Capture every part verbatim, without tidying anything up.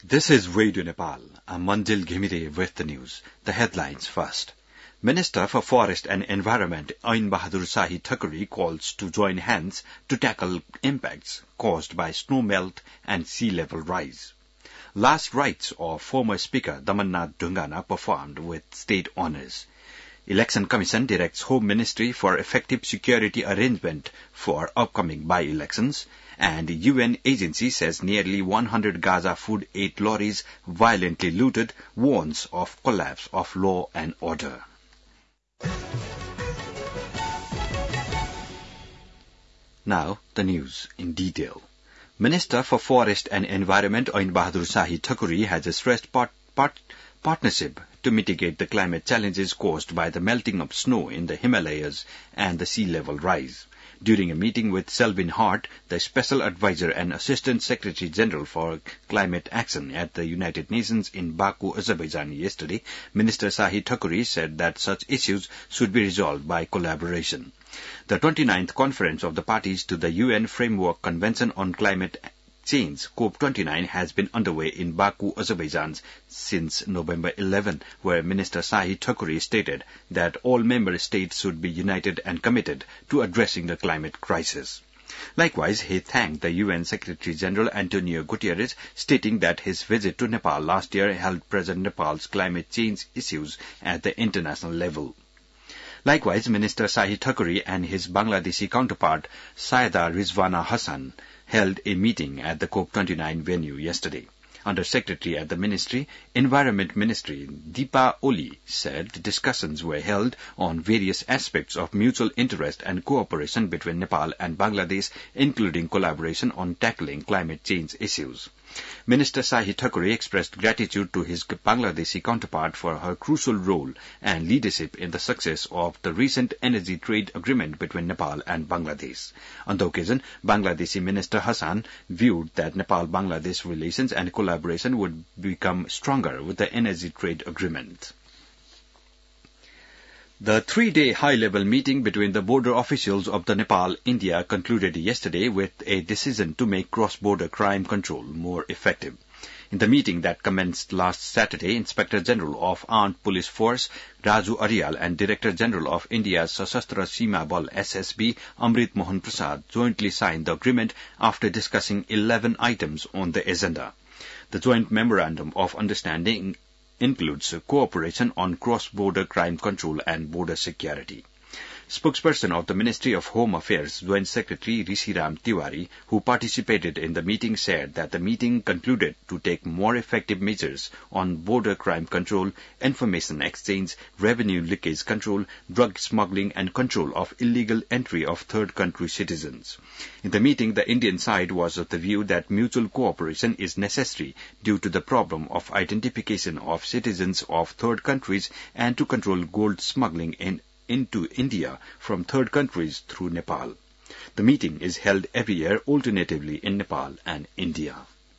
This is Radio Nepal. I'm Manjil Ghimire with the news. The headlines first. Minister for Forest and Environment Ain Bahadur Shahi Thakuri calls to join hands to tackle impacts caused by snow melt and sea level rise. Last rites of former Speaker Damannath Dhungana performed with state honours. Election Commission directs Home Ministry for effective security arrangement for upcoming by-elections, and the U N agency says nearly one hundred Gaza food aid lorries violently looted, warns of collapse of law and order. Now, the news in detail. Minister for Forest and Environment Ain Bahadur Shahi Thakuri has stressed part, part, partnership to mitigate the climate challenges caused by the melting of snow in the Himalayas and the sea level rise. During a meeting with Selvin Hart, the Special Advisor and Assistant Secretary General for Climate Action at the United Nations in Baku, Azerbaijan yesterday, Minister Shahi Thakuri said that such issues should be resolved by collaboration. The twenty-ninth Conference of the Parties to the U N Framework Convention on Climate Change, COP twenty-nine, has been underway in Baku, Azerbaijan since November eleventh, where Minister Shahi Thakuri stated that all member states should be united and committed to addressing the climate crisis. Likewise, he thanked the U N Secretary-General Antonio Guterres, stating that his visit to Nepal last year helped present Nepal's climate change issues at the international level. Likewise, Minister Shahi Thakuri and his Bangladeshi counterpart, Saida Rizwana Hassan, held a meeting at the COP twenty-nine venue yesterday. Under Secretary at the Ministry, Environment Ministry, Deepa Oli, said discussions were held on various aspects of mutual interest and cooperation between Nepal and Bangladesh, including collaboration on tackling climate change issues. Minister Shahi Thakuri expressed gratitude to his Bangladeshi counterpart for her crucial role and leadership in the success of the recent energy trade agreement between Nepal and Bangladesh. On the occasion, Bangladeshi Minister Hassan viewed that Nepal-Bangladesh relations and collaboration would become stronger with the energy trade agreement. The three-day high-level meeting between the border officials of the Nepal-India concluded yesterday with a decision to make cross-border crime control more effective. In the meeting that commenced last Saturday, Inspector General of Armed Police Force Raju Aryal and Director General of India's Sashastra Seema Bal S S B Amrit Mohan Prasad jointly signed the agreement after discussing eleven items on the agenda. The joint memorandum of understanding includes cooperation on cross-border crime control and border security. Spokesperson of the Ministry of Home Affairs, Joint Secretary Rishiram Tiwari, who participated in the meeting, said that the meeting concluded to take more effective measures on border crime control, information exchange, revenue leakage control, drug smuggling, and control of illegal entry of third country citizens. In the meeting, the Indian side was of the view that mutual cooperation is necessary due to the problem of identification of citizens of third countries and to control gold smuggling in into India from third countries through Nepal. The meeting is held every year alternatively in Nepal and India.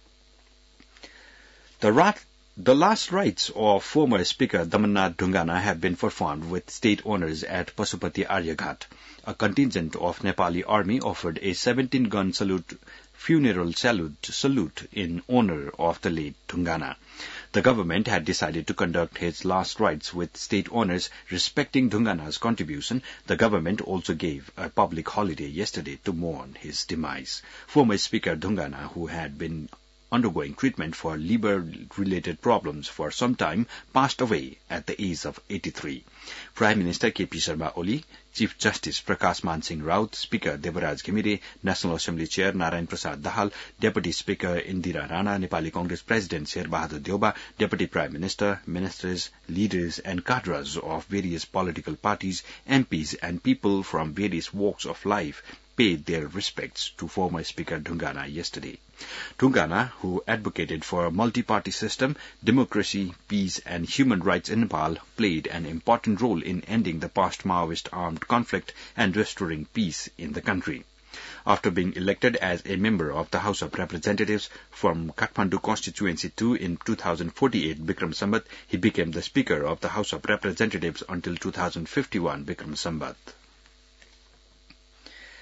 The, rat, the last rites of former Speaker Damannath Dhungana have been performed with state honours at Pasupati Aryaghat. A contingent of Nepali army offered a seventeen-gun salute, funeral salute, salute in honour of the late Dhungana. The government had decided to conduct his last rites with state honours respecting Dhungana's contribution. The government also gave a public holiday yesterday to mourn his demise. Former Speaker Dhungana, who had been undergoing treatment for liver-related problems for some time, passed away at the age of eighty-three. Prime Minister K P Sharma Oli, Chief Justice Prakash Man Singh Raut, Speaker Devaraj Ghimire, National Assembly Chair Narayan Prasad Dahal, Deputy Speaker Indira Rana, Nepali Congress President Sher Bahadur Deuba, Deputy Prime Minister, Ministers, leaders and cadres of various political parties, M Ps and people from various walks of life paid their respects to former Speaker Dhungana yesterday. Dhungana, who advocated for a multi-party system, democracy, peace and human rights in Nepal, played an important role in ending the post-Maoist armed conflict and restoring peace in the country. After being elected as a member of the House of Representatives from Kathmandu Constituency two in two thousand forty-eight Bikram Sambat, he became the Speaker of the House of Representatives until two thousand fifty-one Bikram Sambat.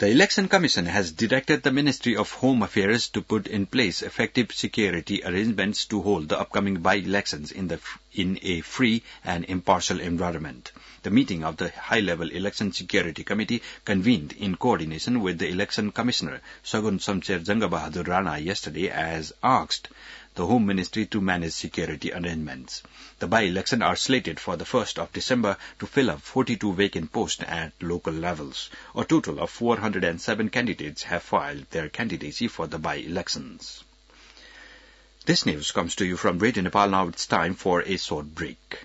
The Election Commission has directed the Ministry of Home Affairs to put in place effective security arrangements to hold the upcoming by-elections in, the, in a free and impartial environment. The meeting of the High-Level Election Security Committee convened in coordination with the Election Commissioner, Sagun Samcher Jangabahadur Rana, yesterday as asked the Home Ministry to manage security arrangements. The by-elections are slated for the first of December to fill up forty-two vacant posts at local levels. A total of four hundred seven candidates have filed their candidacy for the by-elections. This news comes to you from Radio Nepal. Now it's time for a short break.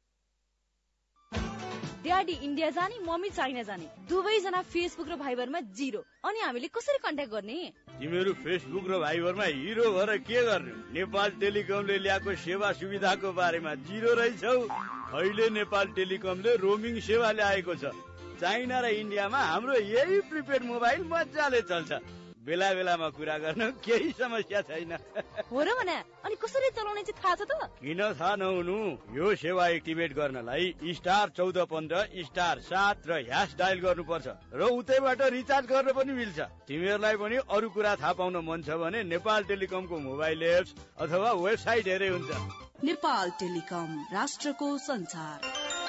Daddy India जाने mummy China जाने दुवैजना Facebook र भाइबरमा zero अनि हामीले कसरी contact गर्ने तिमीहरू Facebook र भाइबरमा हिरो भएर के गर्ने नेपाल टेलिकमले ल्याएको सेवा सुविधाको बारेमा जिरो रहेछौ अहिले नेपाल टेलिकमले रोमिङ सेवा ल्याएको छ चाइना र इन्डियामा हाम्रो यही प्रिपेड मोबाइल मजाले चल्छ बेला बेलामा कुरा गर्न केही समस्या छैन हो र भने अनि कसरी चलाउने चाहिँ थाहा छ त किन थाहा नहुनु यो सेवा एक्टिभेट गर्नलाई स्टार चौध पन्ध्र स्टार सात र ह्यास डायल गर्नुपर्छ र उतैबाट रिचार्ज गर्न पनि मिल्छ तिमीहरूलाई पनि अरू कुरा थाहा पाउन मन छ भने नेपाल टेलिकमको मोबाइल एप्स अथवा वेबसाइट हेरे हुन्छ नेपाल टेलिकम राष्ट्रको संचार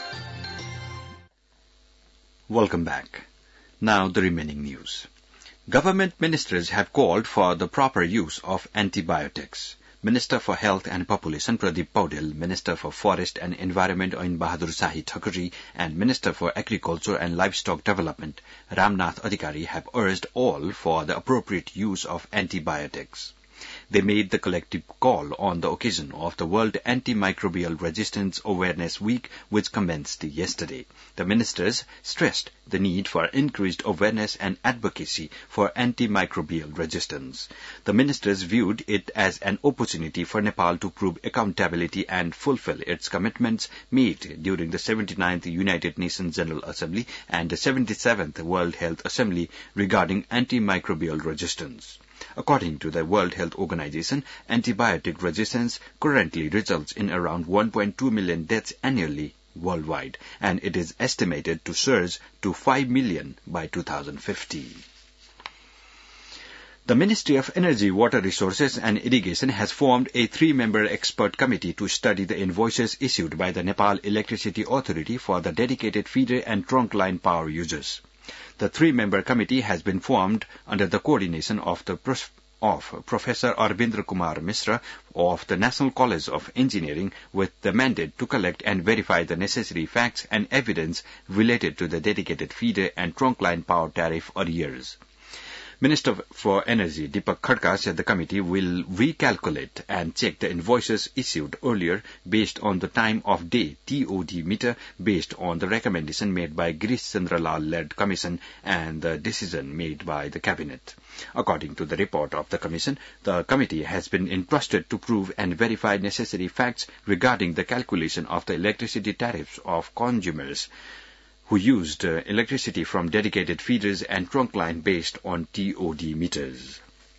Welcome back. Now the remaining news. Government ministers have called for the proper use of antibiotics. Minister for Health and Population Pradeep Paudel, Minister for Forest and Environment Ain Bahadur Shahi Thakuri, and Minister for Agriculture and Livestock Development Ramnath Adhikari have urged all for the appropriate use of antibiotics. They made the collective call on the occasion of the World Antimicrobial Resistance Awareness Week, which commenced yesterday. The ministers stressed the need for increased awareness and advocacy for antimicrobial resistance. The ministers viewed it as an opportunity for Nepal to prove accountability and fulfill its commitments made during the seventy-ninth United Nations General Assembly and the seventy-seventh World Health Assembly regarding antimicrobial resistance. According to the World Health Organization, antibiotic resistance currently results in around one point two million deaths annually worldwide, and it is estimated to surge to five million by two thousand fifty. The Ministry of Energy, Water Resources and Irrigation has formed a three-member expert committee to study the invoices issued by the Nepal Electricity Authority for the dedicated feeder and trunk line power users. The three-member committee has been formed under the coordination of the prof- of Professor Arbindra Kumar Misra of the National College of Engineering, with the mandate to collect and verify the necessary facts and evidence related to the dedicated feeder and trunk line power tariff arrears. Minister for Energy Deepak Khadka said the committee will recalculate and check the invoices issued earlier based on the time of day T O D meter, based on the recommendation made by Girish Chandra Lal-led commission and the decision made by the cabinet. According to the report of the commission, the committee has been entrusted to prove and verify necessary facts regarding the calculation of the electricity tariffs of consumers who used uh, electricity from dedicated feeders and trunk line based on T O D meters.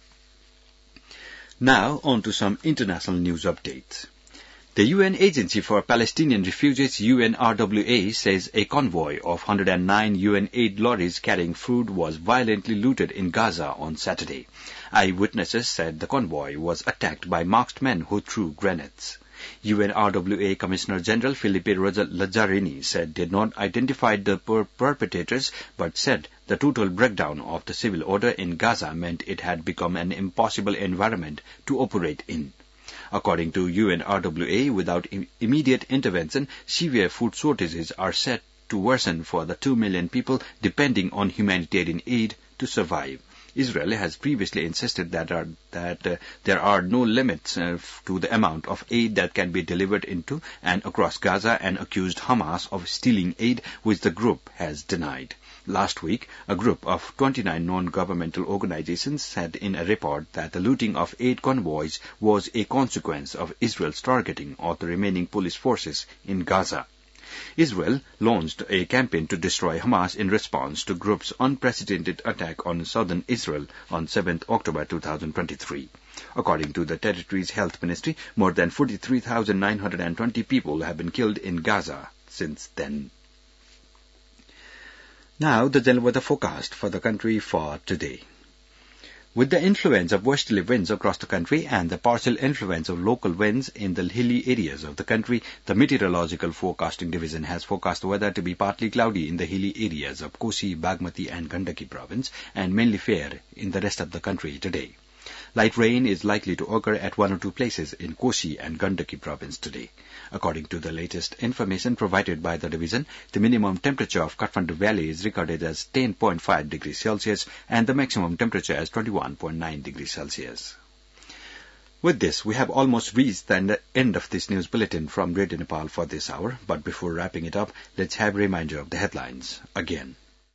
Now, on to some international news updates. The U N Agency for Palestinian Refugees, U N R W A, says a convoy of one hundred nine U N aid lorries carrying food was violently looted in Gaza on Saturday. Eyewitnesses said the convoy was attacked by masked men who threw grenades. U N R W A Commissioner General Filipe Lazzarini said did not identify the per- perpetrators, but said the total breakdown of the civil order in Gaza meant it had become an impossible environment to operate in. According to U N R W A, without im- immediate intervention, severe food shortages are set to worsen for the two million people depending on humanitarian aid to survive. Israel has previously insisted that, are, that uh, there are no limits uh, to the amount of aid that can be delivered into and across Gaza, and accused Hamas of stealing aid, which the group has denied. Last week, a group of twenty-nine non-governmental organizations said in a report that the looting of aid convoys was a consequence of Israel's targeting of the remaining police forces in Gaza. Israel launched a campaign to destroy Hamas in response to the group's unprecedented attack on southern Israel on seventh October two thousand twenty-three. According to the territory's health ministry, more than forty-three thousand nine hundred twenty people have been killed in Gaza since then. Now, the general weather forecast for the country for today. With the influence of westerly winds across the country and the partial influence of local winds in the hilly areas of the country, the Meteorological Forecasting Division has forecast the weather to be partly cloudy in the hilly areas of Kosi, Bagmati and Gandaki province and mainly fair in the rest of the country today. Light rain is likely to occur at one or two places in Kosi and Gandaki province today. According to the latest information provided by the division, the minimum temperature of Kathmandu Valley is recorded as ten point five degrees Celsius and the maximum temperature as twenty-one point nine degrees Celsius. With this, we have almost reached the end of this news bulletin from Radio Nepal for this hour. But before wrapping it up, let's have a reminder of the headlines again.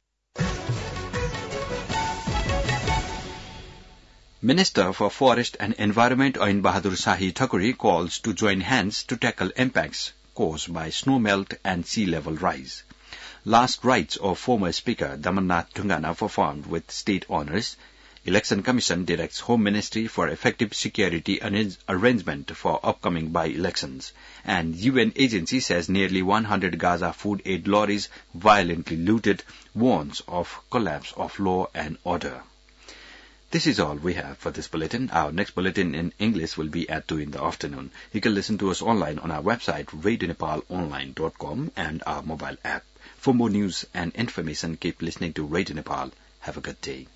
Minister for Forest and Environment Ain Bahadur Shahi Thakuri calls to join hands to tackle impacts caused by snowmelt and sea level rise. Last rites of former Speaker Damannath Dhungana performed with state honours. Election Commission directs Home Ministry for effective security arrangement for upcoming by-elections. And U N agency says nearly one hundred Gaza food aid lorries violently looted, warns of collapse of law and order. This is all we have for this bulletin. Our next bulletin in English will be at two in the afternoon. You can listen to us online on our website, radio nepal online dot com, and our mobile app. For more news and information, keep listening to Radio Nepal. Have a good day.